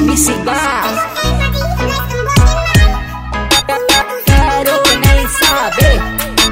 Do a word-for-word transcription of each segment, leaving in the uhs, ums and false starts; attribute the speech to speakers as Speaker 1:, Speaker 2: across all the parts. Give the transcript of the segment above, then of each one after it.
Speaker 1: M C Bar. Quero nem saber.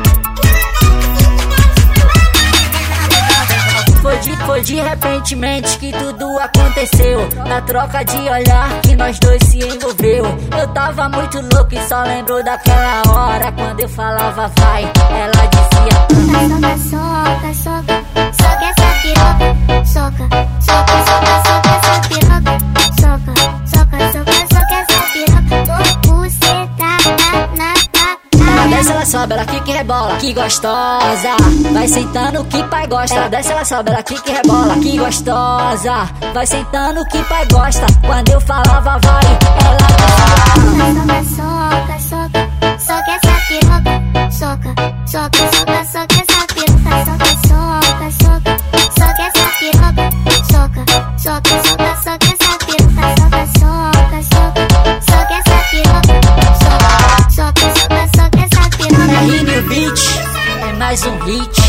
Speaker 1: Foi de, foi de repentemente que tudo aconteceu. Na troca de olhar que nós dois se envolveu. Eu tava muito louco e só lembro daquela hora. Quando eu falava vai, ela dizia
Speaker 2: soca, soca, soca, soca essa piroca. Soca, soca, soca, soca essa piroca. Soca, soca, soca, soca essa piroca. Você tá na, na,
Speaker 1: ela desce, ela sobe, ela quica e rebola, que gostosa. Vai sentando que pai gosta. Ela desce, ela sobe, ela quica e rebola, que gostosa. Vai sentando que pai gosta. Quando eu falava vai, ela
Speaker 2: dizia soca, soca, soca essa piroca. Soca, soca, soca, soca essa piroca. Soca, soca, soca, soca essa piroca. Soca, soca, soca, soca essa piroca. Soca, soca, soca, soca essa piroca. Soca, soca, soca, soca essa piroca.
Speaker 1: é Rinho Beat, é mais um hit.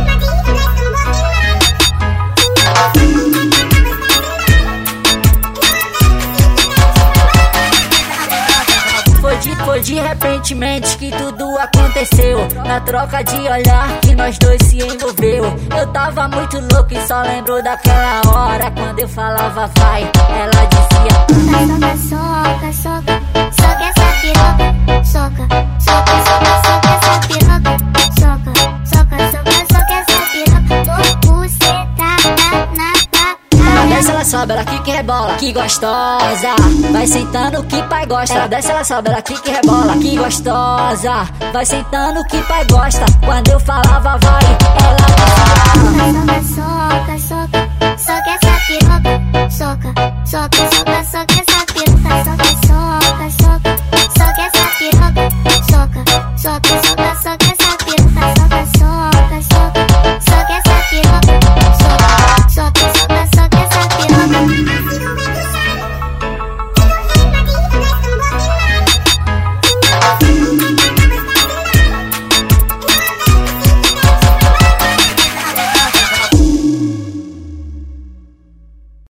Speaker 1: Foi de, foi de repentemente que tudo aconteceu. Na troca de olhar que nós dois se envolveu. Eu tava muito louco e só lembro daquela hora. Quando eu falava vai, ela dizia
Speaker 2: soca, soca, soca essa piroca. Soca, soca, soca, soca essa piroca. Soca, soca, soca, soca essa piroca. Você tá na, na,
Speaker 1: ela desce, ela sobe, ela quica e rebola, que gostosa. Vai sentando que pai gosta. Ela desce, ela sobe, ela quica e rebola, que gostosa. Vai sentando que pai gosta. Quando eu falava vai, ela
Speaker 2: dizia soca, soca, soca essa piroca. Soca, soca, soca